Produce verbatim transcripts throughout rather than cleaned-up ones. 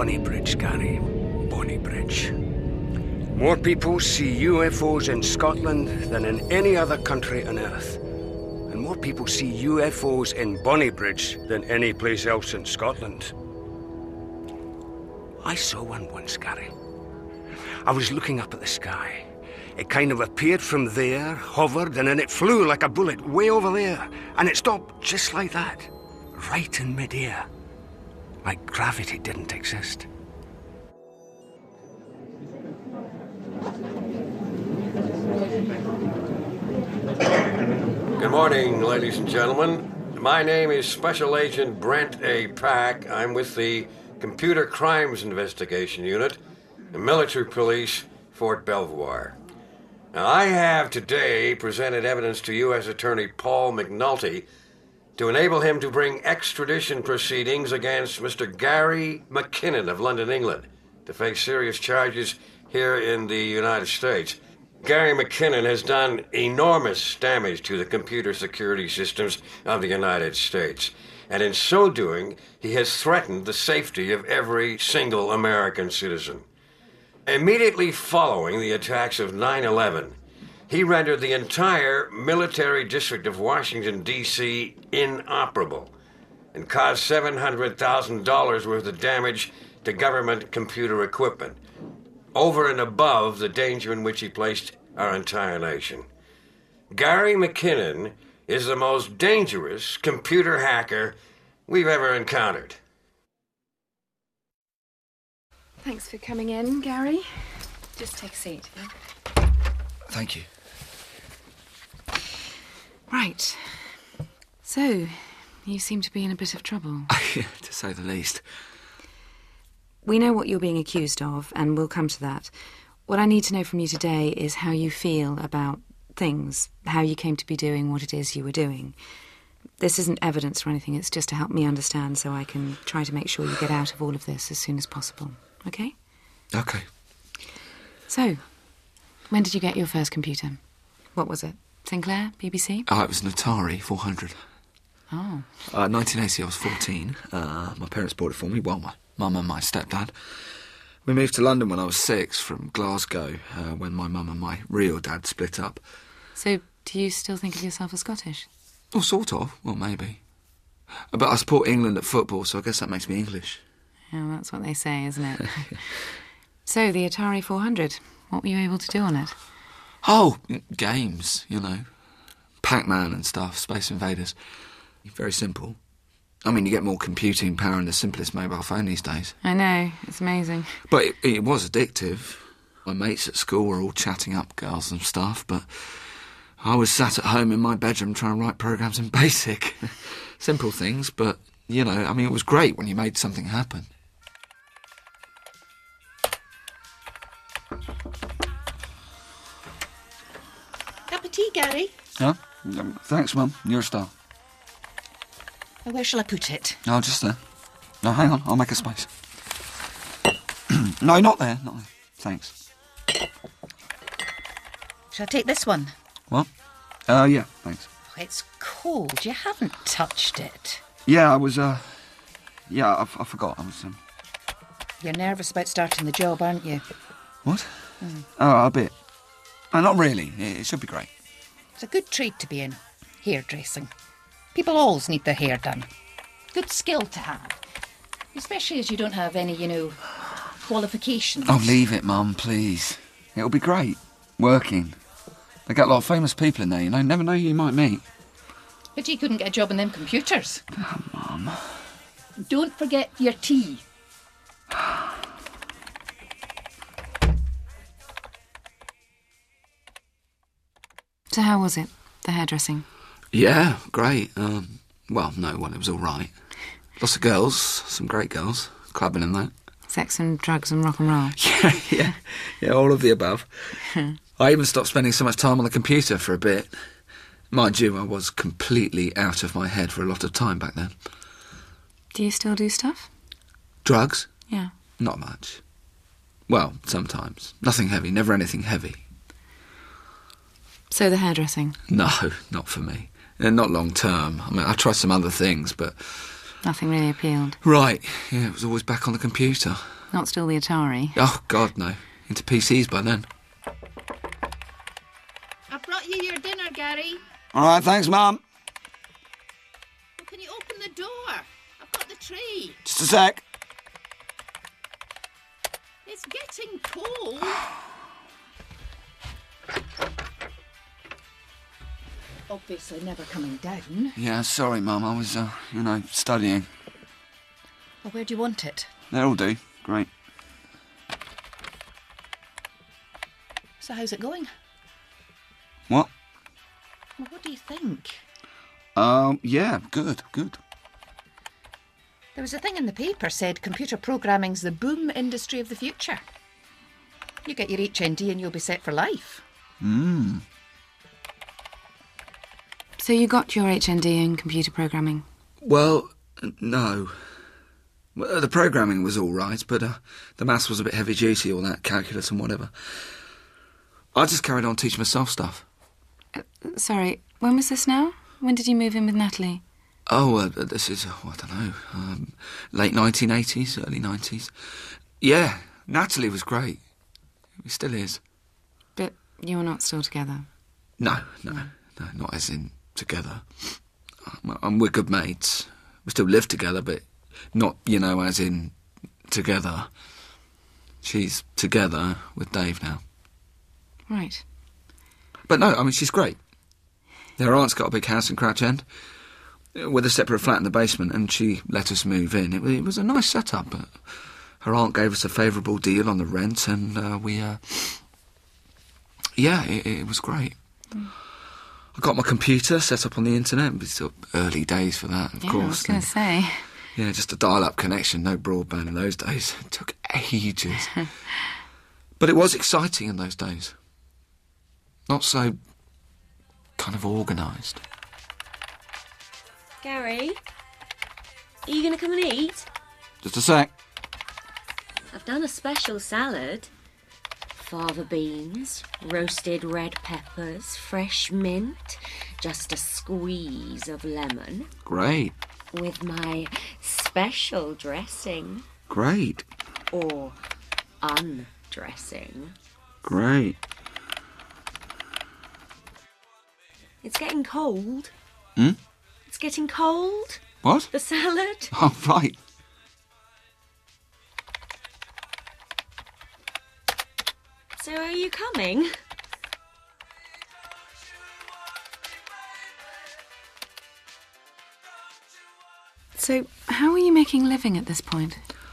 Bonnybridge, Gary. Bonnybridge. More people see U F Os in Scotland than in any other country on Earth. And more people see U F Os in Bonnybridge than any place else in Scotland. I saw one once, Gary. I was looking up at the sky. It kind of appeared from there, hovered, and then it flew like a bullet way over there. And it stopped just like that, right in midair. Like gravity didn't exist. Good morning, ladies and gentlemen. My name is Special Agent Brent A. Pack. I'm with the Computer Crimes Investigation Unit, the Military Police, Fort Belvoir. Now, I have today presented evidence to U S Attorney Paul McNulty to enable him to bring extradition proceedings against Mister Gary McKinnon of London, England, to face serious charges here in the United States. Gary McKinnon has done enormous damage to the computer security systems of the United States. And in so doing, he has threatened the safety of every single American citizen. Immediately following the attacks of nine eleven, he rendered the entire military district of Washington, D C inoperable and caused seven hundred thousand dollars worth of damage to government computer equipment, over and above the danger in which he placed our entire nation. Gary McKinnon is the most dangerous computer hacker we've ever encountered. Thanks for coming in, Gary. Just take a seat. Yeah? Thank you. Right. So, you seem to be in a bit of trouble. To say the least. We know what you're being accused of, and we'll come to that. What I need to know from you today is how you feel about things, how you came to be doing what it is you were doing. This isn't evidence or anything, it's just to help me understand so I can try to make sure you get out of all of this as soon as possible. OK? OK. So, when did you get your first computer? What was it? Sinclair? B B C? Oh, it was an Atari four hundred. Oh. Uh, nineteen eighty, I was fourteen. Uh, my parents bought it for me. Well, my mum and my stepdad. We moved to London when I was six from Glasgow, uh, when my mum and my real dad split up. So, do you still think of yourself as Scottish? Well, sort of. Well, maybe. But I support England at football, so I guess that makes me English. Yeah, well, that's what they say, isn't it? So, the Atari four hundred, what were you able to do on it? Oh, games, you know. Pac-Man and stuff, Space Invaders. Very simple. I mean, you get more computing power in the simplest mobile phone these days. I know, it's amazing. But it, it was addictive. My mates at school were all chatting up girls and stuff, but I was sat at home in my bedroom trying to write programs in BASIC. Simple things, but, you know, I mean, it was great when you made something happen. Cup of tea, Gary? Yeah? Um, thanks, Mum. You're a star. Now, where shall I put it? No, just there. No, hang on. I'll make a space. No, not there. Not there. Thanks. Shall I take this one? What? Uh, yeah, thanks. Oh, it's cold. You haven't touched it. Yeah, I was, uh... Yeah, I, I forgot. I was, um... You're nervous about starting the job, aren't you? What? Mm. Oh, a bit. Uh, not really. It, it should be great. It's a good trade to be in. Hairdressing. People always need their hair done. Good skill to have. Especially as you don't have any, you know, qualifications. Oh, leave it, Mum, please. It'll be great. Working. They get a lot of famous people in there, you know. Never know who you might meet. But you couldn't get a job in them computers. Oh, Mum. Don't forget your tea. So how was it, the hairdressing? Yeah, great. Um, well, no, well, it was all right. Lots of girls, some great girls, clubbing and that. Sex and drugs and rock and roll? Yeah, yeah, yeah, all of the above. I even stopped spending so much time on the computer for a bit. Mind you, I was completely out of my head for a lot of time back then. Do you still do stuff? Drugs? Yeah. Not much. Well, sometimes. Nothing heavy, never anything heavy. So the hairdressing? No, not for me. And not long term. I mean, I tried some other things, but... Nothing really appealed? Right, yeah, it was always back on the computer. Not still the Atari. Oh, God, no. Into P Cs by then. I've brought you your dinner, Gary. All right, thanks, Mum. Well, can you open the door? I've got the tray. Just a sec. It's getting cold. Obviously never coming down. Yeah, sorry, Mum. I was, uh, you know, studying. Well, where do you want it? They'll do. Great. So how's it going? What? Well, what do you think? Um, yeah, good, good. There was a thing in the paper said computer programming's the boom industry of the future. You get your H N D and you'll be set for life. Hmm. So you got your H N D in computer programming? Well, no. Well, the programming was all right, but uh, the maths was a bit heavy-duty, all that calculus and whatever. I just carried on teaching myself stuff. Uh, sorry, when was this now? When did you move in with Natalie? Oh, uh, this is, oh, I don't know, um, late nineteen eighties, early nineties. Yeah, Natalie was great. He still is. But you're not still together? No, no, no, not as in together. I'm, I'm, we're good mates. We still live together, but not, you know, as in together. She's together with Dave now. Right. But no, I mean, she's great. Her aunt's got a big house in Crouch End with a separate flat in the basement, and she let us move in. It, it was a nice setup. But her aunt gave us a favourable deal on the rent, and uh, we, uh, yeah, it, it was great. Mm. I got my computer set up on the internet. It was sort of early days for that, of yeah, course. I was going to say. Yeah, just a dial-up connection, no broadband in those days. It took ages. But it was exciting in those days. Not so kind of organised. Gary, are you going to come and eat? Just a sec. I've done a special salad. Fava beans, roasted red peppers, fresh mint, just a squeeze of lemon. Great. With my special dressing. Great. Or undressing. Great. It's getting cold. Hmm? It's getting cold. What? The salad. Oh, right. So are you coming? So, how are you making a living at this point?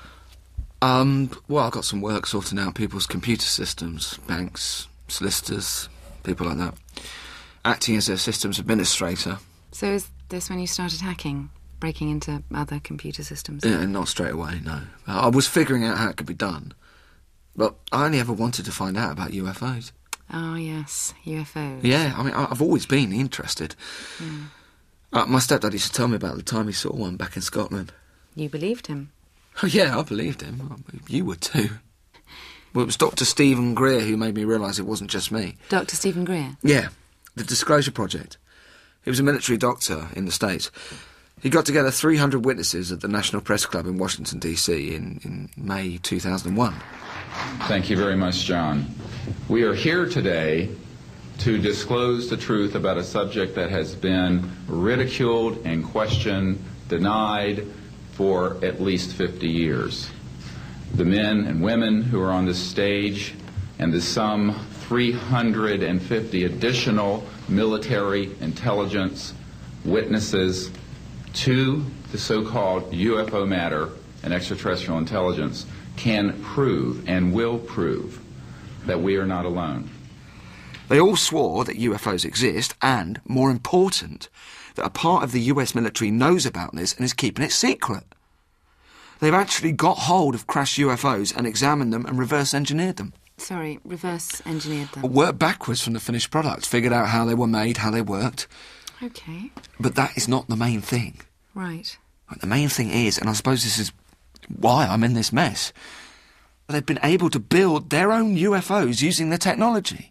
Um, well, I got some work sorting out people's computer systems, banks, solicitors, people like that. Acting as their systems administrator. So is this when you started hacking? Breaking into other computer systems? Yeah, not straight away, no. I was figuring out how it could be done. But I only ever wanted to find out about U F Os. Oh, yes, U F Os. Yeah, I mean, I've always been interested. Mm. Uh, my stepdad used to tell me about the time he saw one back in Scotland. You believed him? Oh, yeah, I believed him. You would too. Well, it was Doctor Stephen Greer who made me realise it wasn't just me. Doctor Stephen Greer? Yeah, the Disclosure Project. He was a military doctor in the States. He got together three hundred witnesses at the National Press Club in Washington, D C in, in May two thousand one. Thank you very much, John. We are here today to disclose the truth about a subject that has been ridiculed and questioned, denied for at least fifty years. The men and women who are on this stage and the some three hundred fifty additional military intelligence witnesses to the so-called U F O matter and extraterrestrial intelligence can prove and will prove that we are not alone. They all swore that U F Os exist and, more important, that a part of the U S military knows about this and is keeping it secret. They've actually got hold of crashed U F Os and examined them and reverse-engineered them. Sorry, reverse-engineered them? Worked backwards from the finished product, figured out how they were made, how they worked. OK. But that is not the main thing. Right. The main thing is, and I suppose this is why I'm in this mess, they've been able to build their own U F Os using the technology.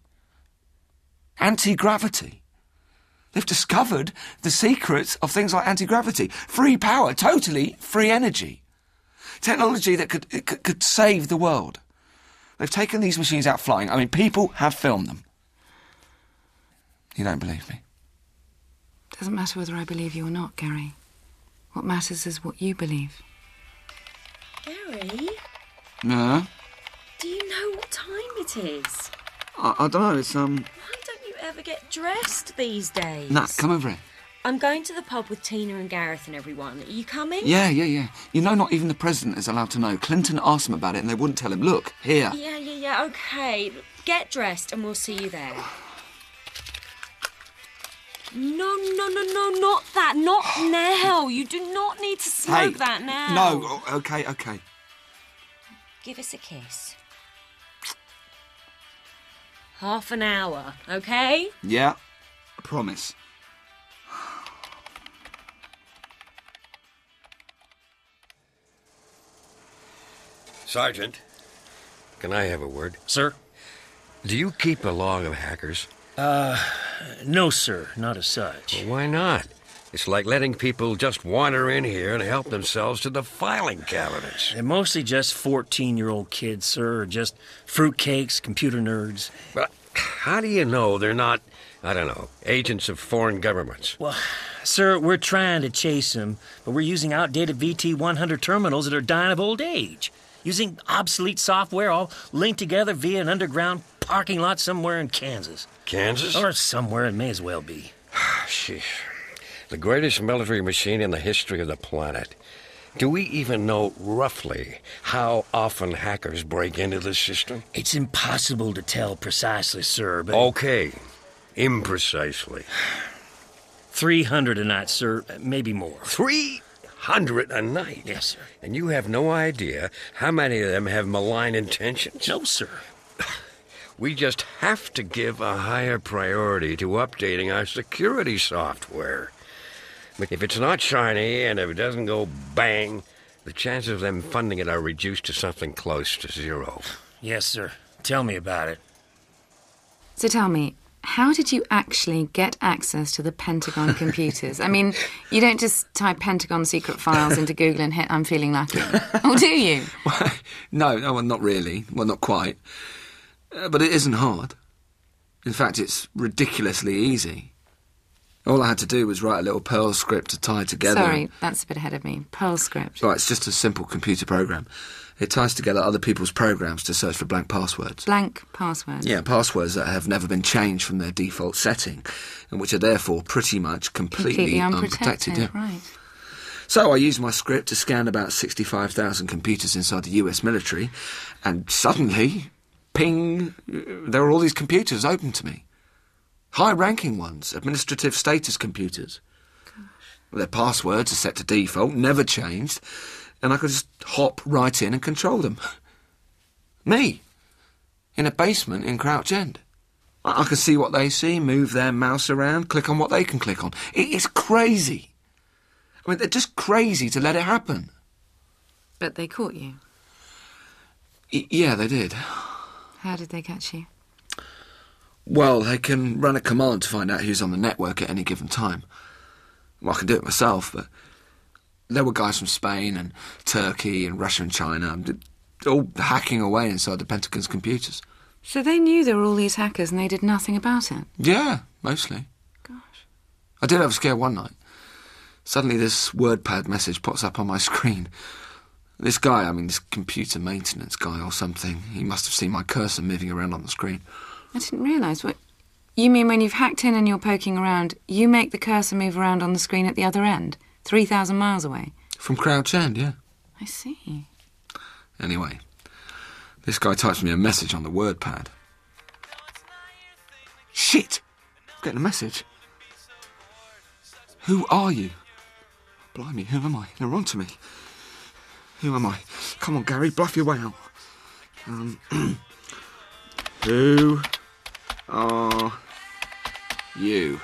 Anti-gravity. They've discovered the secrets of things like anti-gravity. Free power, totally free energy. Technology that could, it could could save the world. They've taken these machines out flying. I mean, people have filmed them. You don't believe me? Doesn't matter whether I believe you or not, Gary. What matters is what you believe. Gary? No. Do you know what time it is? I, I don't know, it's, um... Why don't you ever get dressed these days? Nat, come over here. I'm going to the pub with Tina and Gareth and everyone. Are you coming? Yeah, yeah, yeah. You know, not even the president is allowed to know. Clinton asked them about it and they wouldn't tell him. Look, here. Yeah, yeah, yeah, OK. Get dressed and we'll see you there. No, no, no, no, not that. Not now. You do not need to smoke Hey, that now. No, oh, OK, OK. Give us a kiss. Half an hour, OK? Yeah, I promise. Sergeant, can I have a word? Sir? Do you keep a log of hackers? Uh, no, sir, not as such. Well, why not? It's like letting people just wander in here and help themselves to the filing cabinets. They're mostly just fourteen-year-old kids, sir, or just fruitcakes, computer nerds. But how do you know they're not, I don't know, agents of foreign governments? Well, sir, we're trying to chase them, but we're using outdated V T one hundred terminals that are dying of old age. Using obsolete software all linked together via an underground parking lot somewhere in Kansas. Kansas? Or somewhere it may as well be. Sheesh. The greatest military machine in the history of the planet. Do we even know roughly how often hackers break into the system? It's impossible to tell precisely, sir, but... Okay. Imprecisely. three hundred a night, sir. Maybe more. Three hundred a night? Yes, sir. And you have no idea how many of them have malign intentions? No, sir. We just have to give a higher priority to updating our security software. But if it's not shiny and if it doesn't go bang, the chances of them funding it are reduced to something close to zero. Yes, sir. Tell me about it. So tell me, how did you actually get access to the Pentagon computers? I mean, you don't just type Pentagon secret files into Google and hit I'm feeling lucky. Or do you? Well, no, no, well, not really. Well, not quite. Uh, but it isn't hard. In fact, it's ridiculously easy. All I had to do was write a little Perl script to tie together... Sorry, that's a bit ahead of me. Perl script. Right, it's just a simple computer program. It ties together other people's programs to search for blank passwords. Blank passwords? Yeah, passwords that have never been changed from their default setting, and which are therefore pretty much completely, completely unprotected. unprotected. Yeah. Right. So I used my script to scan about sixty-five thousand computers inside the U S military, and suddenly, ping, there were all these computers open to me. High-ranking ones, administrative status computers. Gosh. Their passwords are set to default, never changed, and I could just hop right in and control them. Me, in a basement in Crouch End. I, I can see what they see, move their mouse around, click on what they can click on. It, it's crazy. I mean, they're just crazy to let it happen. But they caught you? Y- yeah, they did. How did they catch you? Well, they can run a command to find out who's on the network at any given time. Well, I can do it myself, but there were guys from Spain and Turkey and Russia and China, all hacking away inside the Pentagon's computers. So they knew there were all these hackers and they did nothing about it? Yeah, mostly. Gosh. I did have a scare one night. Suddenly this WordPad message pops up on my screen. This guy, I mean, this computer maintenance guy or something, he must have seen my cursor moving around on the screen. I didn't realise. What you mean when you've hacked in and you're poking around, you make the cursor move around on the screen at the other end, three thousand miles away? From Crouch End, yeah. I see. Anyway, this guy types me a message on the WordPad. Shit! I'm getting a message. Who are you? Blimey, who am I? They're on to me. Who am I? Come on, Gary, bluff your way out. Um, who are you?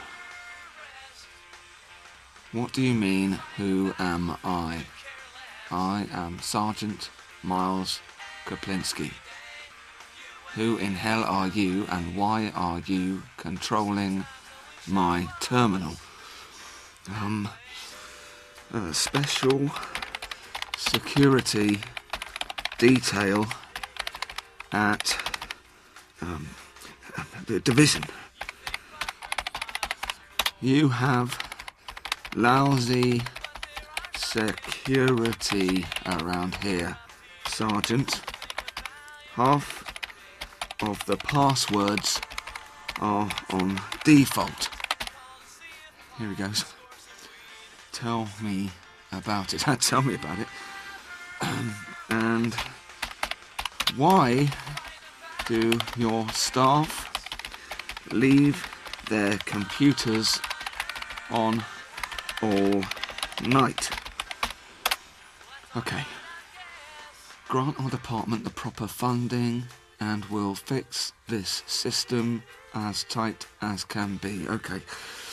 What do you mean, who am I? I am Sergeant Miles Koplinski. Who in hell are you, and why are you controlling my terminal? Um, uh, special security detail at um, the division. You have lousy security around here, Sergeant. Half of the passwords are on default. Here he goes. Tell me about it. Tell me about it. Um, and why do your staff leave their computers on all night? Okay. Grant our department the proper funding and we'll fix this system as tight as can be. Okay.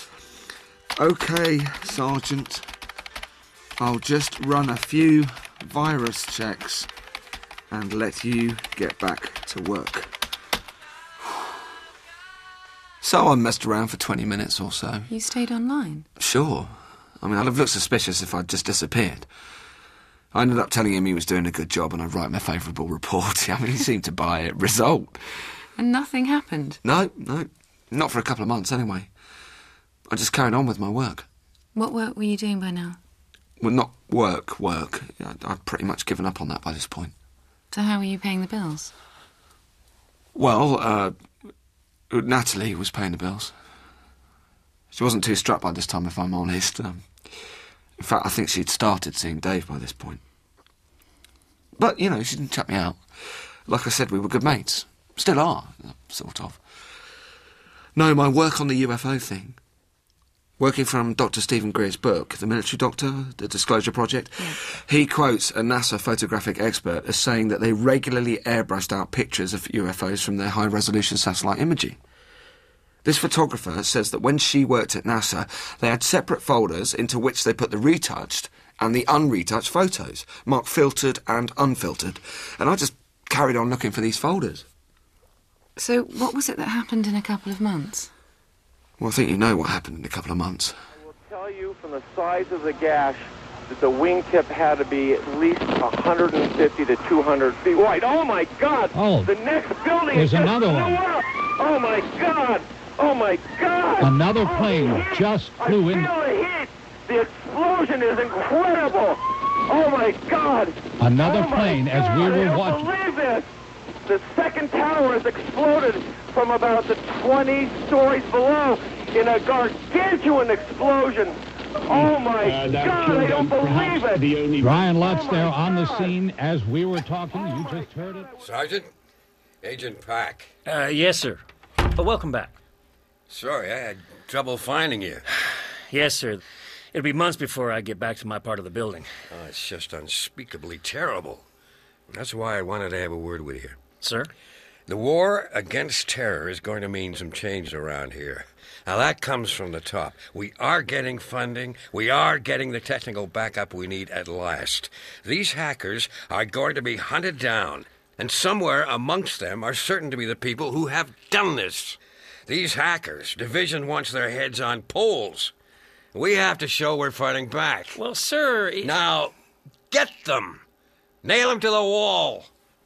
Okay, Sergeant. I'll just run a few virus checks and let you get back to work. So I messed around for twenty minutes or so. You stayed online? Sure. I mean, I'd have looked suspicious if I'd just disappeared. I ended up telling him he was doing a good job and I'd write him a favourable report. I mean, he seemed to buy it. Result. And nothing happened? No, no. Not for a couple of months, anyway. I just carried on with my work. What work were you doing by now? Well, not work, work. I'd, I'd pretty much given up on that by this point. So how were you paying the bills? Well, uh... Natalie was paying the bills. She wasn't too strapped by this time, if I'm honest. Um, in fact, I think she'd started seeing Dave by this point. But, you know, she didn't chuck me out. Like I said, we were good mates. Still are, sort of. No, my work on the U F O thing. Working from Doctor Stephen Greer's book, The Military Doctor, The Disclosure Project, yeah. He quotes a NASA photographic expert as saying that they regularly airbrushed out pictures of U F Os from their high-resolution satellite imaging. This photographer says that when she worked at NASA, they had separate folders into which they put the retouched and the unretouched photos, marked filtered and unfiltered. And I just carried on looking for these folders. So what was it that happened in a couple of months? Well, I think you know what happened in a couple of months. I will tell you from the size of the gash that the wingtip had to be at least one hundred fifty to two hundred feet wide. Oh, my God! Oh, the next building there's just another blew one. Up. Oh, my God! Oh, my God! Another oh, plane just flew I in. I feel the heat! The explosion is incredible! Oh, my God! Another oh plane God, as we were I don't watching. believe this! The second tower has exploded from about the twenty stories below in a gargantuan explosion. Oh, my Uh, God, I don't believe it. The only... Ryan Lutz Oh, there my on the God. scene as we were talking. You just heard it. Sergeant? Agent Pack. Uh, yes, sir. But welcome back. Sorry, I had trouble finding you. Yes, sir. It'll be months before I get back to my part of the building. Oh, it's just unspeakably terrible. That's why I wanted to have a word with you. Sir? The war against terror is going to mean some change around here. Now, that comes from the top. We are getting funding. We are getting the technical backup we need at last. These hackers are going to be hunted down, and somewhere amongst them are certain to be the people who have done this. These hackers, Division wants their heads on poles. We have to show we're fighting back. Well, sir... It... Now, get them. Nail them to the wall.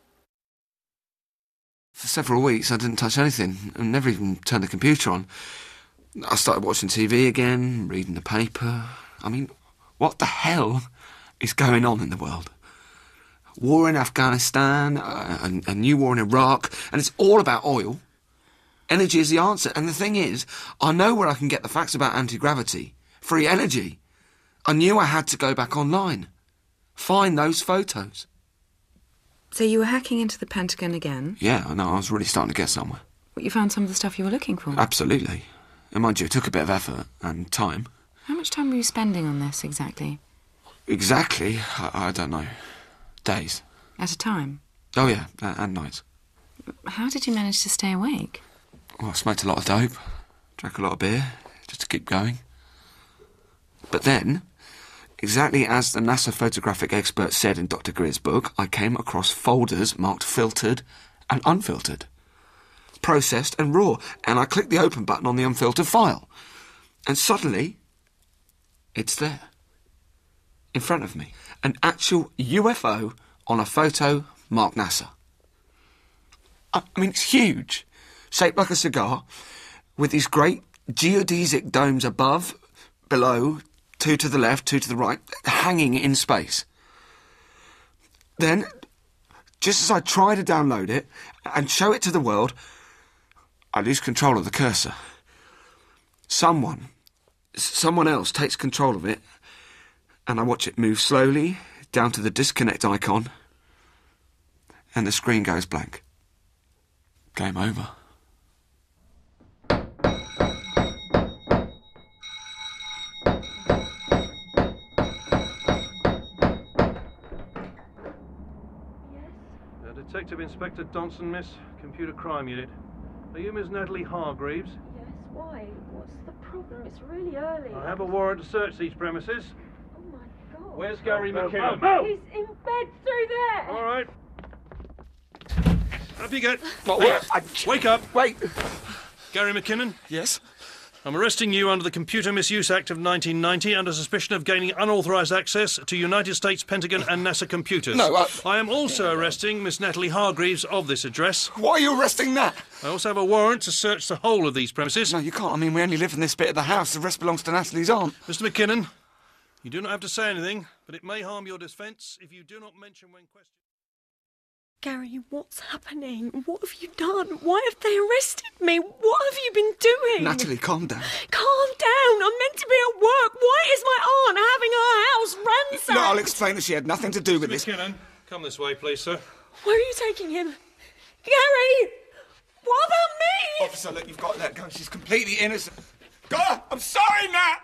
For several weeks, I didn't touch anything and never even turned the computer on. I started watching T V again, reading the paper. I mean, what the hell is going on in the world? War in Afghanistan, a, a, a new war in Iraq, and it's all about oil. Energy is the answer. And the thing is, I know where I can get the facts about anti-gravity. Free energy. I knew I had to go back online. Find those photos. So you were hacking into the Pentagon again? Yeah, I know. I was really starting to get somewhere. But you found some of the stuff you were looking for? Absolutely. And mind you, it took a bit of effort and time. How much time were you spending on this, exactly? Exactly? I, I don't know. Days. At a time? Oh, yeah, and nights. How did you manage to stay awake? Well, I smoked a lot of dope, drank a lot of beer, just to keep going. But then, exactly as the NASA photographic expert said in Doctor Greer's book, I came across folders marked filtered and unfiltered. Processed and raw, and I clicked the open button on the unfiltered file. And suddenly, it's there. In front of me. An actual U F O on a photo marked NASA. I mean, it's huge. Shaped like a cigar, with these great geodesic domes above, below, two to the left, two to the right, hanging in space. Then, just as I try to download it and show it to the world, I lose control of the cursor. Someone, someone else takes control of it, and I watch it move slowly down to the disconnect icon, and the screen goes blank. Game over. Detective Inspector Donson, Miss. Computer Crime Unit. Are you Miss Natalie Hargreaves? Yes, why? What's the problem? It's really early. I have a warrant to search these premises. Oh my God. Where's Gary oh, McKinnon? Oh, oh. He's in bed through there. All right. Up you get. What, what? I... Wake up. Wait. Gary McKinnon? Yes? I'm arresting you under the Computer Misuse Act of nineteen ninety under suspicion of gaining unauthorised access to United States Pentagon and NASA computers. No, I... I am also arresting Miss Natalie Hargreaves of this address. Why are you arresting that? I also have a warrant to search the whole of these premises. No, you can't. I mean, we only live in this bit of the house. The rest belongs to Natalie's aunt. Mister McKinnon, you do not have to say anything, but it may harm your defence if you do not mention when questioned. Gary, what's happening? What have you done? Why have they arrested me? What have you been doing? Natalie, calm down. Calm down. I'm meant to be at work. Why is my aunt having her house ransacked? No, I'll explain that she had nothing to do with Mister this. McKinnon, come this way, please, sir. Where are you taking him? Gary! What about me? Officer, look, you've got to let go. She's completely innocent. God, I'm sorry, Nat!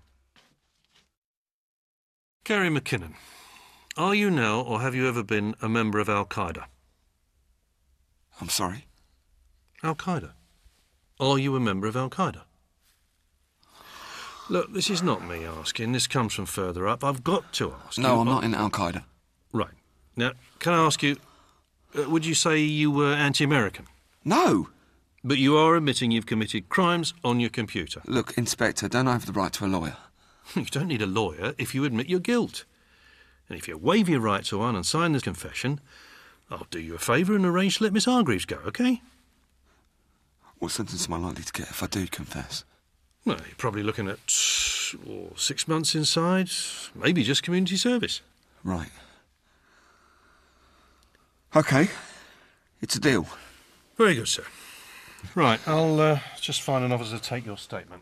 Gary McKinnon, are you now, or have you ever been, a member of Al-Qaeda? I'm sorry? Al-Qaeda. Are you a member of Al-Qaeda? Look, this is not me asking. This comes from further up. I've got to ask No, you. I'm not in Al-Qaeda. Right. Now, can I ask you, uh, would you say you were anti-American? No. But you are admitting you've committed crimes on your computer. Look, Inspector, don't I have the right to a lawyer? You don't need a lawyer if you admit your guilt. And if you waive your right to one and sign this confession, I'll do you a favour and arrange to let Miss Hargreaves go, OK? What sentence am I likely to get if I do confess? Well, you're probably looking at oh, six months inside, maybe just community service. Right. OK. It's a deal. Very good, sir. Right, I'll uh, just find an officer to take your statement.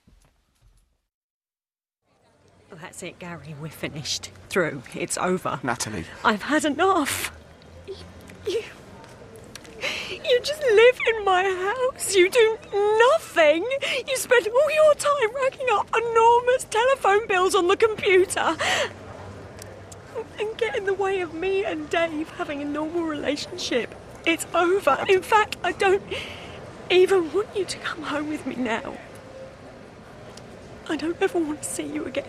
Well, that's it, Gary. We're finished. Through. It's over. Natalie. I've had enough. You... You just live in my house. You do nothing. You spend all your time racking up enormous telephone bills on the computer and get in the way of me and Dave having a normal relationship. It's over. In fact, I don't even want you to come home with me now. I don't ever want to see you again.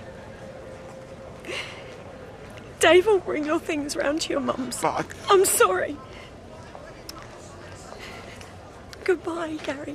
Dave will bring your things round to your mum's. But I... I'm sorry. Goodbye, Gary.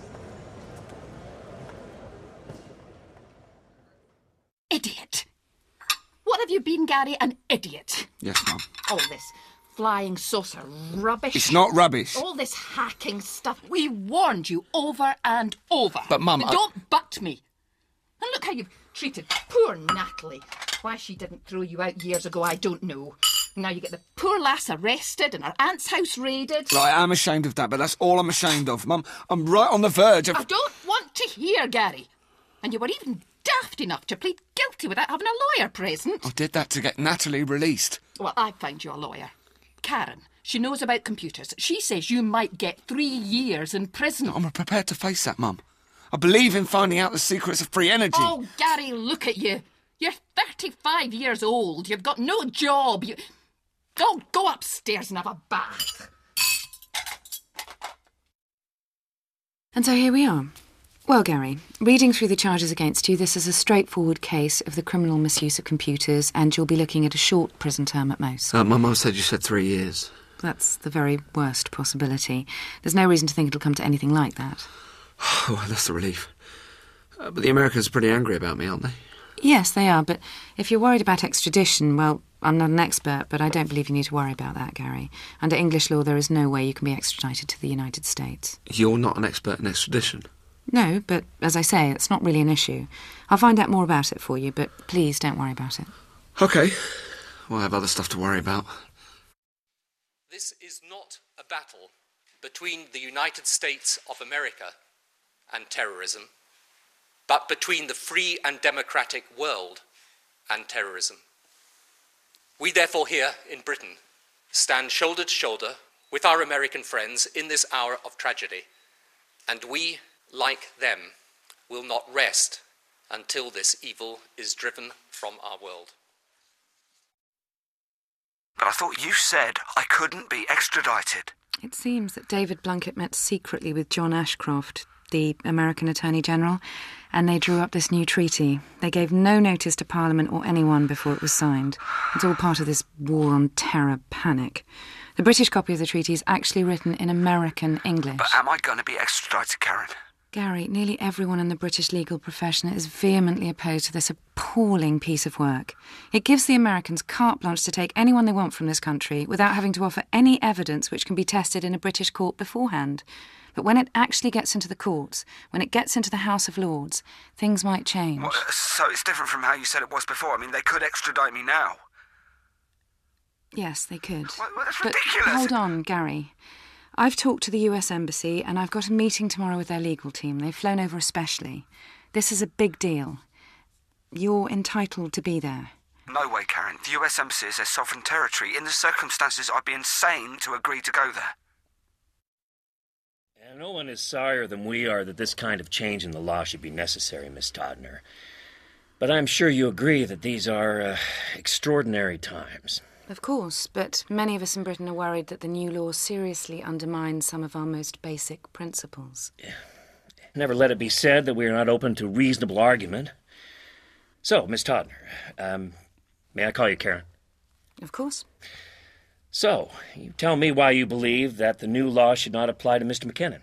Idiot. What have you been, Gary? An idiot. Yes, Mum. All this flying saucer rubbish. It's not rubbish. All this hacking stuff. We warned you over and over. But, Mum, I... Don't butt me. And look how you've treated poor Natalie. Why she didn't throw you out years ago, I don't know. Now you get the poor lass arrested and her aunt's house raided. Well, I am ashamed of that, but that's all I'm ashamed of, Mum. I'm right on the verge of... I don't want to hear, Gary. And you were even daft enough to plead guilty without having a lawyer present. I did that to get Natalie released. Well, I found you a lawyer. Karen. She knows about computers. She says you might get three years in prison. I'm prepared to face that, Mum. I believe in finding out the secrets of free energy. Oh, Gary, look at you. You're thirty-five years old. You've got no job. You... Go, go upstairs and have a bath. And so here we are. Well, Gary, reading through the charges against you, this is a straightforward case of the criminal misuse of computers, and you'll be looking at a short prison term at most. Uh, my mum said you said three years. That's the very worst possibility. There's no reason to think it'll come to anything like that. Oh, that's a relief. Uh, but the Americans are pretty angry about me, aren't they? Yes, they are, but if you're worried about extradition, well, I'm not an expert, but I don't believe you need to worry about that, Gary. Under English law, there is no way you can be extradited to the United States. You're not an expert in extradition? No, but as I say, it's not really an issue. I'll find out more about it for you, but please don't worry about it. OK. We'll have other stuff to worry about. This is not a battle between the United States of America and terrorism, but between the free and democratic world and terrorism. We therefore here in Britain stand shoulder to shoulder with our American friends in this hour of tragedy, and we, like them, will not rest until this evil is driven from our world. But I thought you said I couldn't be extradited. It seems that David Blunkett met secretly with John Ashcroft, the American Attorney General, and they drew up this new treaty. They gave no notice to Parliament or anyone before it was signed. It's all part of this war on terror panic. The British copy of the treaty is actually written in American English. But am I going to be extradited, Karen? Gary, nearly everyone in the British legal profession is vehemently opposed to this appalling piece of work. It gives the Americans carte blanche to take anyone they want from this country without having to offer any evidence which can be tested in a British court beforehand. But when it actually gets into the courts, when it gets into the House of Lords, things might change. Well, so it's different from how you said it was before. I mean, they could extradite me now. Yes, they could. Well, that's but ridiculous. Hold on, Gary. I've talked to the U S Embassy and I've got a meeting tomorrow with their legal team. They've flown over especially. This is a big deal. You're entitled to be there. No way, Karen. The U S Embassy is their sovereign territory. In the circumstances, I'd be insane to agree to go there. And no one is sorrier than we are that this kind of change in the law should be necessary, Miss Todner. But I'm sure you agree that these are uh, extraordinary times. Of course, but many of us in Britain are worried that the new law seriously undermines some of our most basic principles. Yeah. Never let it be said that we are not open to reasonable argument. So, Miss Todner, um, may I call you Karen? Of course. So, you tell me why you believe that the new law should not apply to Mister McKinnon.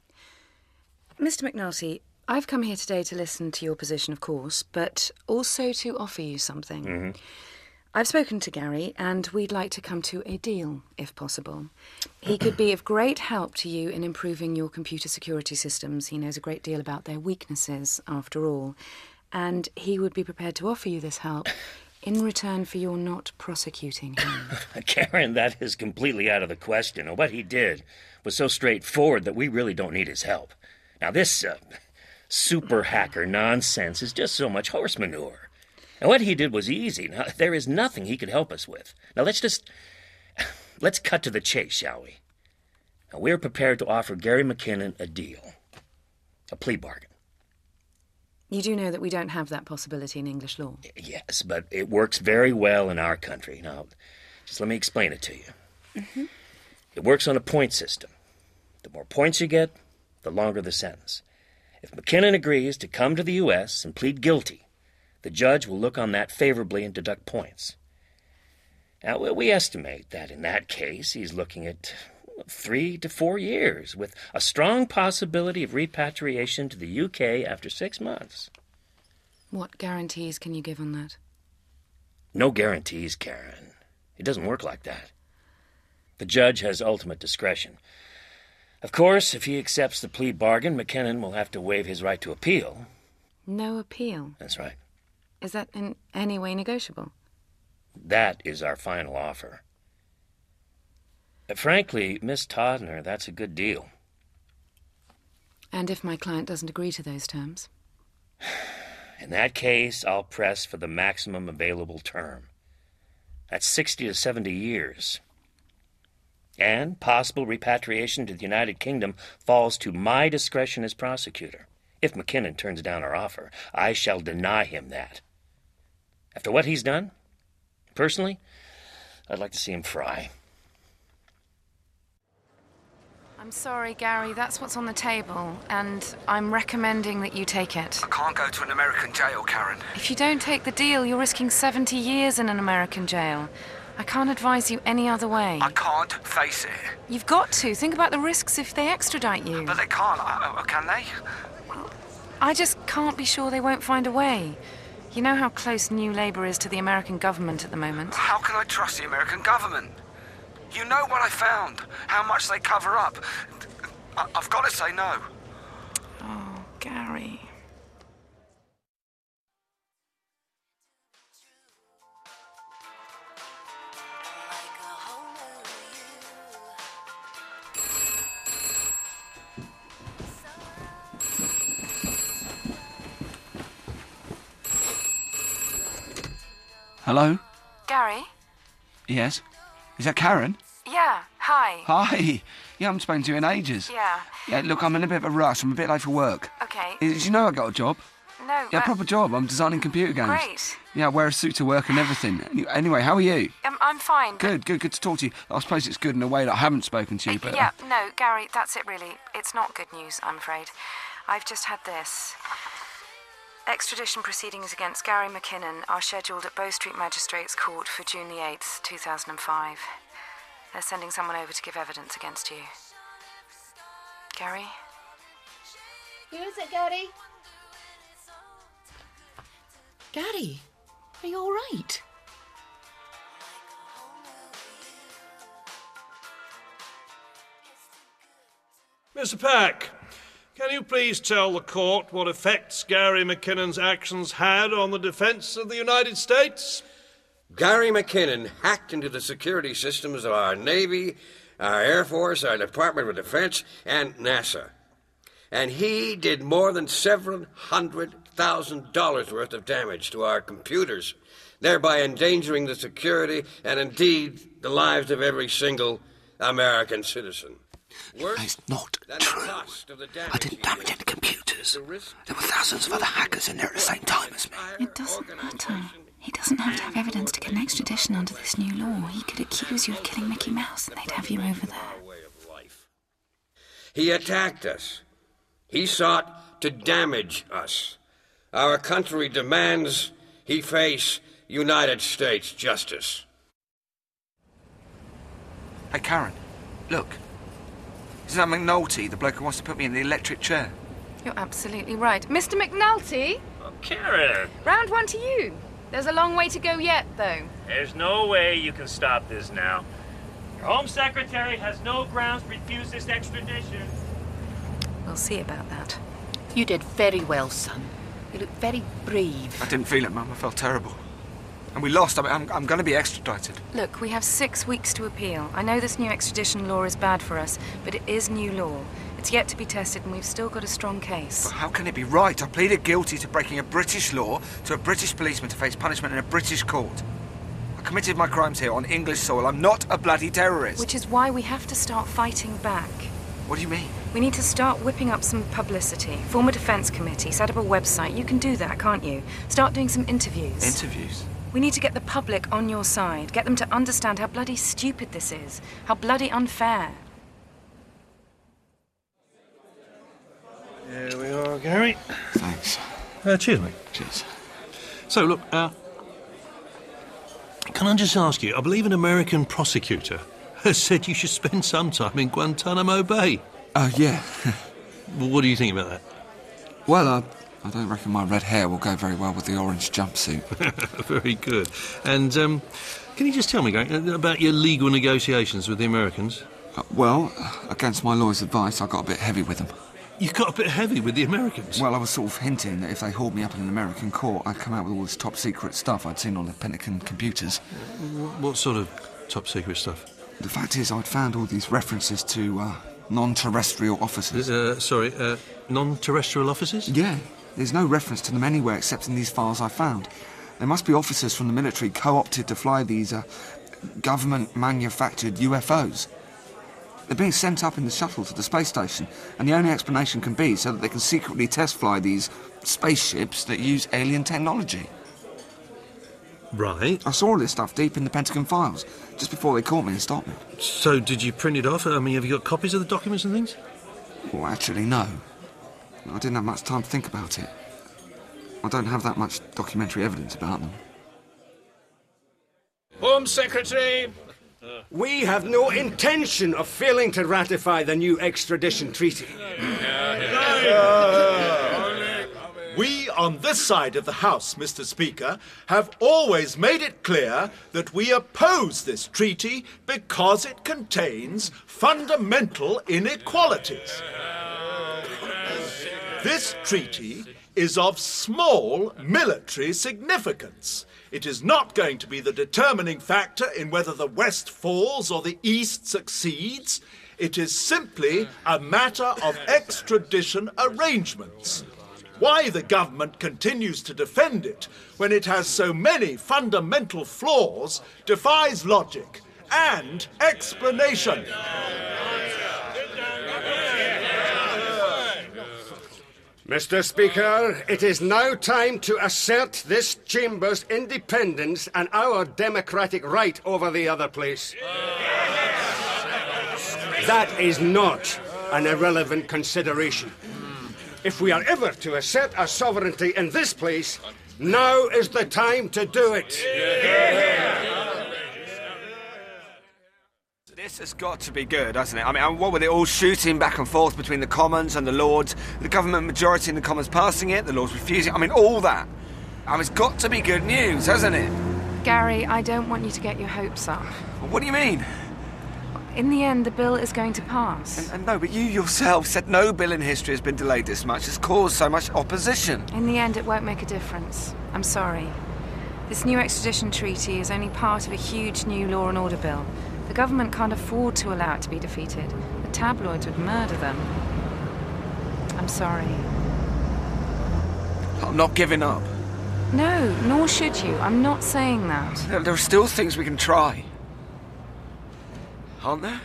Mister McNulty, I've come here today to listen to your position, of course, but also to offer you something. Mm-hmm. I've spoken to Gary, and we'd like to come to a deal, if possible. He could be of great help to you in improving your computer security systems. He knows a great deal about their weaknesses, after all. And he would be prepared to offer you this help in return for your not prosecuting him. Karen, that is completely out of the question. And what he did was so straightforward that we really don't need his help. Now, this uh, super hacker nonsense is just so much horse manure. And what he did was easy. Now, there is nothing he could help us with. Now, let's just... Let's cut to the chase, shall we? Now, we're prepared to offer Gary McKinnon a deal. A plea bargain. You do know that we don't have that possibility in English law? Yes, but it works very well in our country. Now, just let me explain it to you. Mm-hmm. It works on a point system. The more points you get, the longer the sentence. If McKinnon agrees to come to the U S and plead guilty, the judge will look on that favorably and deduct points. Now, we estimate that in that case, he's looking at three to four years, with a strong possibility of repatriation to the U K after six months. What guarantees can you give on that? No guarantees, Karen. It doesn't work like that. The judge has ultimate discretion. Of course, if he accepts the plea bargain, McKinnon will have to waive his right to appeal. No appeal? That's right. Is that in any way negotiable? That is our final offer. Uh, frankly, Miss Todner, that's a good deal. And if my client doesn't agree to those terms? In that case, I'll press for the maximum available term. That's sixty to seventy years. And possible repatriation to the United Kingdom falls to my discretion as prosecutor. If McKinnon turns down our offer, I shall deny him that. After what he's done, personally, I'd like to see him fry. I'm sorry, Gary, that's what's on the table, and I'm recommending that you take it. I can't go to an American jail, Karen. If you don't take the deal, you're risking seventy years in an American jail. I can't advise you any other way. I can't face it. You've got to. Think about the risks if they extradite you. But they can't, uh, can they? I just can't be sure they won't find a way. You know how close New Labour is to the American government at the moment? How can I trust the American government? You know what I found, how much they cover up. I- I've got to say no. Oh, Gary. Hello? Gary? Yes? Is that Karen? Yeah, hi. Hi. Yeah, I haven't spoken to you in ages. Yeah. Yeah, look, I'm in a bit of a rush. I'm a bit late for work. Okay. Did you know I got a job? No, Yeah, uh, proper job. I'm designing computer games. Great. Yeah, I wear a suit to work and everything. Any- Anyway, how are you? Um, I'm fine. but- Good, good, good to talk to you. I suppose it's good in a way that I haven't spoken to you, but... uh, Yeah, no, Gary, that's it really. It's not good news, I'm afraid. I've just had this. Extradition proceedings against Gary McKinnon are scheduled at Bow Street Magistrates Court for June the eighth, two thousand five. They're sending someone over to give evidence against you. Gary? Who is it, Gary? Gary, are you all right? Mister Pack, can you please tell the court what effects Gary McKinnon's actions had on the defence of the United States? Gary McKinnon hacked into the security systems of our Navy, our Air Force, our Department of Defense, and NASA. And he did more than several hundred thousand dollars worth of damage to our computers, thereby endangering the security and indeed the lives of every single American citizen. It's not true. I didn't damage any computers. There were thousands of other hackers in there at the same time as me. It doesn't matter. He doesn't have to have evidence to get an extradition under this new law. He could accuse you of killing Mickey Mouse and they'd have you over there. He attacked us. He sought to damage us. Our country demands he face United States justice. Hey, Karen, look. Isn't that McNulty, the bloke who wants to put me in the electric chair? You're absolutely right. Mister McNulty? Oh, Karen! Round one to you. There's a long way to go yet, though. There's no way you can stop this now. Your Home Secretary has no grounds to refuse this extradition. We'll see about that. You did very well, son. You look very brave. I didn't feel it, Mum. I felt terrible. And we lost. I mean, I'm, I'm going to be extradited. Look, we have six weeks to appeal. I know this new extradition law is bad for us, but it is new law. It's yet to be tested, and we've still got a strong case. But how can it be right? I pleaded guilty to breaking a British law to a British policeman to face punishment in a British court. I committed my crimes here on English soil. I'm not a bloody terrorist. Which is why we have to start fighting back. What do you mean? We need to start whipping up some publicity. Form a defence committee, set up a website. You can do that, can't you? Start doing some interviews. Interviews? We need to get the public on your side. Get them to understand how bloody stupid this is. How bloody unfair. Here we are, Gary. Thanks. Uh, cheers, mate. Cheers. So, look, uh, can I just ask you, I believe an American prosecutor has said you should spend some time in Guantanamo Bay. Oh, uh, yeah. Well, what do you think about that? Well, uh, I don't reckon my red hair will go very well with the orange jumpsuit. Very good. And um, can you just tell me, Gary, about your legal negotiations with the Americans? Uh, well, against my lawyer's advice, I got a bit heavy with them. You got a bit heavy with the Americans? Well, I was sort of hinting that if they hauled me up in an American court, I'd come out with all this top-secret stuff I'd seen on the Pentagon computers. What sort of top-secret stuff? The fact is, I'd found all these references to uh, non-terrestrial officers. Uh, sorry, uh, non-terrestrial officers? Yeah. There's no reference to them anywhere except in these files I found. There must be officers from the military co-opted to fly these uh, government-manufactured U F Os. They're being sent up in the shuttle to the space station, and the only explanation can be so that they can secretly test fly these spaceships that use alien technology. Right. I saw all this stuff deep in the Pentagon files, just before they caught me and stopped me. So, did you print it off? I mean, have you got copies of the documents and things? Well, actually, no. I didn't have much time to think about it. I don't have that much documentary evidence about them. Home Secretary, we have no intention of failing to ratify the new extradition treaty. We on this side of the House, Mister Speaker, have always made it clear that we oppose this treaty because it contains fundamental inequalities. This treaty is of small military significance. It is not going to be the determining factor in whether the West falls or the East succeeds. It is simply a matter of extradition arrangements. Why the government continues to defend it when it has so many fundamental flaws defies logic and explanation. Mister Speaker, it is now time to assert this chamber's independence and our democratic right over the other place. That is not an irrelevant consideration. If we are ever to assert our sovereignty in this place, now is the time to do it. This has got to be good, hasn't it? I mean, what with it all shooting back and forth between the Commons and the Lords, the government majority in the Commons passing it, the Lords refusing, I mean, all that. I mean, it's got to be good news, hasn't it? Gary, I don't want you to get your hopes up. What do you mean? In the end, the bill is going to pass. And, and no, but you yourself said no bill in history has been delayed this much. It's caused so much opposition. In the end, it won't make a difference. I'm sorry. This new extradition treaty is only part of a huge new law and order bill. The government can't afford to allow it to be defeated. The tabloids would murder them. I'm sorry. I'm not giving up. No, nor should you. I'm not saying that. There, there are still things we can try. Aren't there?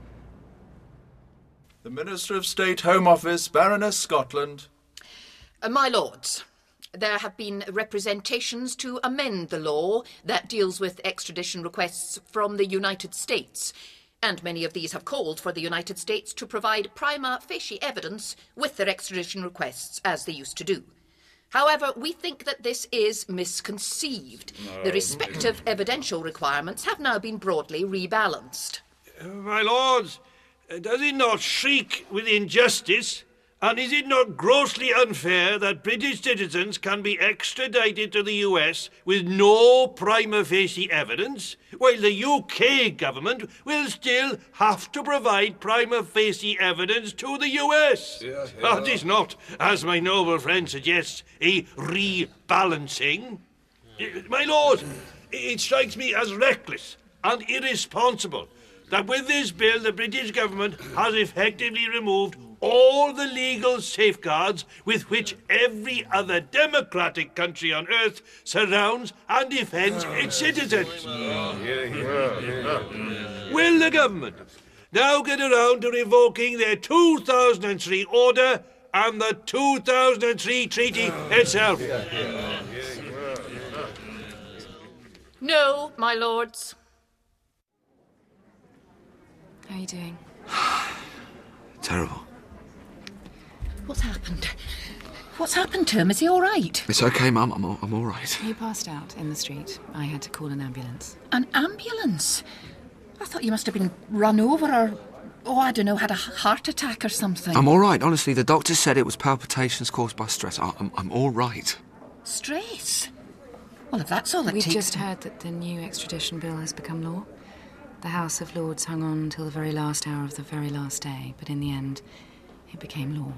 The Minister of State Home Office, Baroness Scotland. Uh, my lords, there have been representations to amend the law that deals with extradition requests from the United States, and many of these have called for the United States to provide prima facie evidence with their extradition requests, as they used to do. However, we think that this is misconceived. No. The respective evidential requirements have now been broadly rebalanced. Uh, my lords, uh, does it not shriek with injustice? And is it not grossly unfair that British citizens can be extradited to the U S with no prima facie evidence, while the U K government will still have to provide prima facie evidence to the U S? Yeah, yeah. That is not, as my noble friend suggests, a rebalancing. My lord, it strikes me as reckless and irresponsible that with this bill the British government has effectively removed all the legal safeguards with which every other democratic country on earth surrounds and defends its citizens. Will the government now get around to revoking their two thousand three order and the two thousand three treaty itself? No, my lords. How are you doing? Terrible. What's happened? What's happened to him? Is he all right? It's okay, Mum. I'm all, I'm all right. He passed out in the street. I had to call an ambulance. An ambulance? I thought you must have been run over or, oh, I don't know, had a heart attack or something. I'm all right. Honestly, the doctor said it was palpitations caused by stress. I, I'm, I'm all right. Stress? Well, if that's all it We takes... We just heard that the new extradition bill has become law. The House of Lords hung on until the very last hour of the very last day, but in the end, it became law.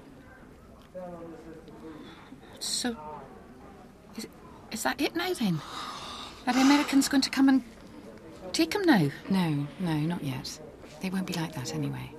So, is, is that it now, then? Are the Americans going to come and take him now? No, no, not yet. They won't be like that anyway.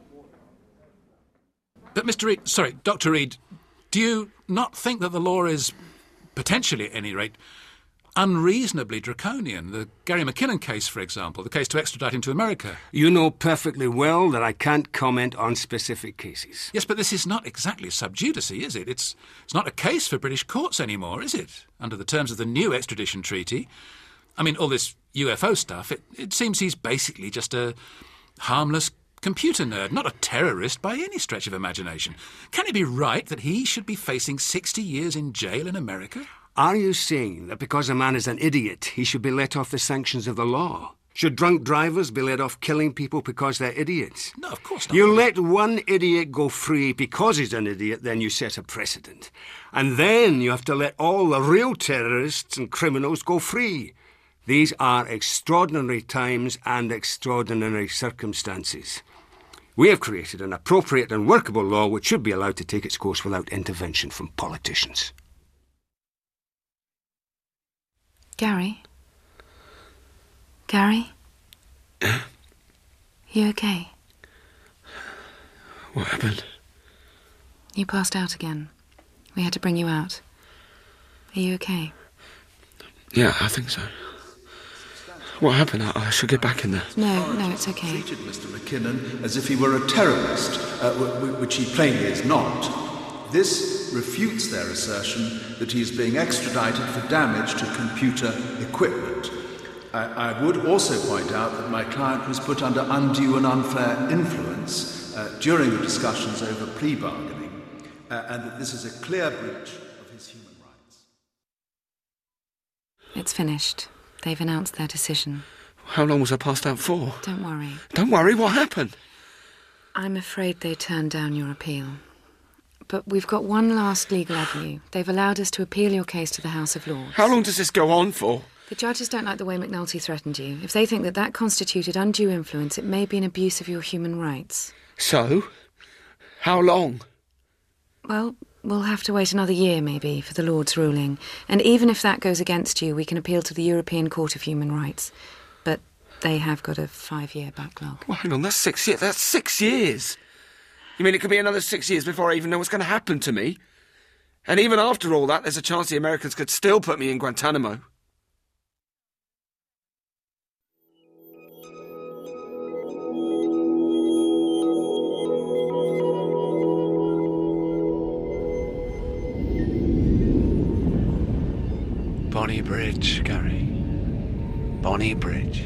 But, Mister Reed, sorry, Doctor Reed, do you not think that the law is, potentially at any rate, unreasonably draconian? The Gary McKinnon case, for example, the case to extradite him to America. You know perfectly well that I can't comment on specific cases. Yes, but this is not exactly sub judice, is it? It's, it's not a case for British courts anymore, is it? Under the terms of the new extradition treaty. I mean, all this U F O stuff, it, it seems he's basically just a harmless computer nerd, not a terrorist by any stretch of imagination. Can it be right that he should be facing sixty years in jail in America? Are you saying that because a man is an idiot, he should be let off the sanctions of the law? Should drunk drivers be let off killing people because they're idiots? No, of course not. You let one idiot go free because he's an idiot, then you set a precedent. And then you have to let all the real terrorists and criminals go free. These are extraordinary times and extraordinary circumstances. We have created an appropriate and workable law which should be allowed to take its course without intervention from politicians. Gary? Gary? You okay? What happened? You passed out again. We had to bring you out. Are you okay? Yeah, I think so. What happened? I, I should get back in there. No, no, it's okay. Treated Mister McKinnon as if he were a terrorist, uh, w- w- which he plainly is not. This refutes their assertion that he is being extradited for damage to computer equipment. I, I would also point out that my client was put under undue and unfair influence uh, during the discussions over plea bargaining, uh, and that this is a clear breach of his human rights. It's finished. They've announced their decision. How long was I passed out for? Don't worry. Don't worry, what happened? I'm afraid they turned down your appeal. But we've got one last legal avenue. They've allowed us to appeal your case to the House of Lords. How long does this go on for? The judges don't like the way McNulty threatened you. If they think that that constituted undue influence, it may be an abuse of your human rights. So? How long? Well, we'll have to wait another year, maybe, for the Lord's ruling. And even if that goes against you, we can appeal to the European Court of Human Rights. But they have got a five-year backlog. Well, hang on, that's six years. That's six years. You mean it could be another six years before I even know what's going to happen to me? And even after all that, there's a chance the Americans could still put me in Guantanamo. Bonnie Bridge, Gary. Bonnie Bridge.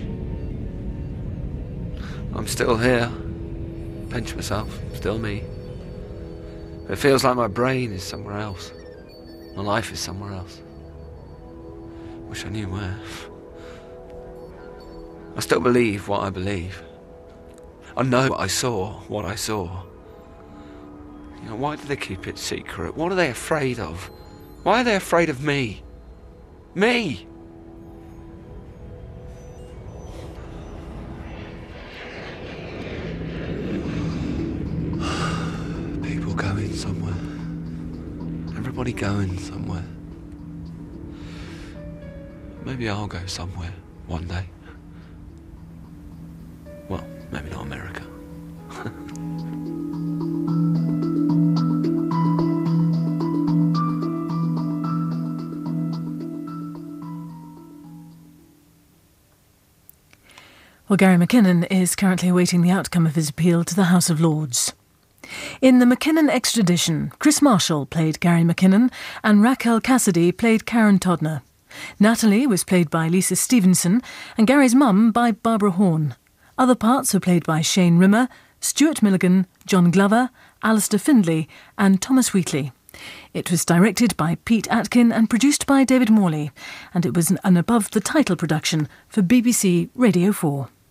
I'm still here. Pinch myself. Still me. It feels like my brain is somewhere else. My life is somewhere else. Wish I knew where. I still believe what I believe. I know what I saw, what I saw. You know, why do they keep it secret? What are they afraid of? Why are they afraid of me? Me! People going somewhere. Everybody going somewhere. Maybe I'll go somewhere one day. Well, maybe not America. Well, Gary McKinnon is currently awaiting the outcome of his appeal to the House of Lords. In the McKinnon extradition, Chris Marshall played Gary McKinnon and Raquel Cassidy played Karen Todner. Natalie was played by Lisa Stevenson and Gary's mum by Barbara Horn. Other parts were played by Shane Rimmer, Stuart Milligan, John Glover, Alistair Findlay and Thomas Wheatley. It was directed by Pete Atkin and produced by David Morley, and it was an above-the-title production for B B C Radio four.